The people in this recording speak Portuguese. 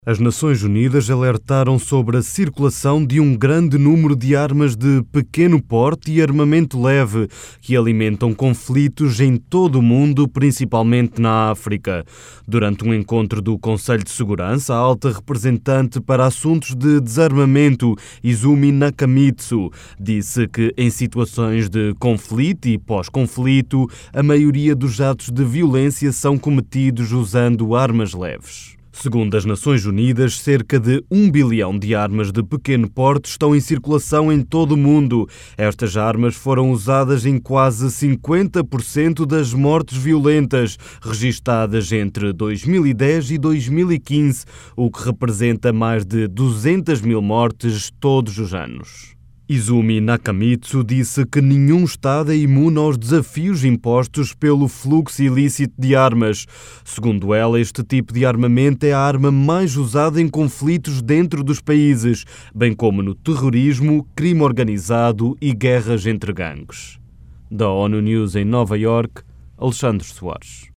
As Nações Unidas alertaram sobre a circulação de um grande número de armas de pequeno porte e armamento leve que alimentam conflitos em todo o mundo, principalmente na África. Durante um encontro do Conselho de Segurança, a alta representante para assuntos de desarmamento, Izumi Nakamitsu, disse que em situações de conflito e pós-conflito, a maioria dos atos de violência são cometidos usando armas leves. Segundo as Nações Unidas, cerca de 1 bilhão de armas de pequeno porte estão em circulação em todo o mundo. Estas armas foram usadas em quase 50% das mortes violentas registadas entre 2010 e 2015, o que representa mais de 200 mil mortes todos os anos. Izumi Nakamitsu disse que nenhum Estado é imune aos desafios impostos pelo fluxo ilícito de armas. Segundo ela, este tipo de armamento é a arma mais usada em conflitos dentro dos países, bem como no terrorismo, crime organizado e guerras entre gangues. Da ONU News em Nova Iorque, Alexandre Soares.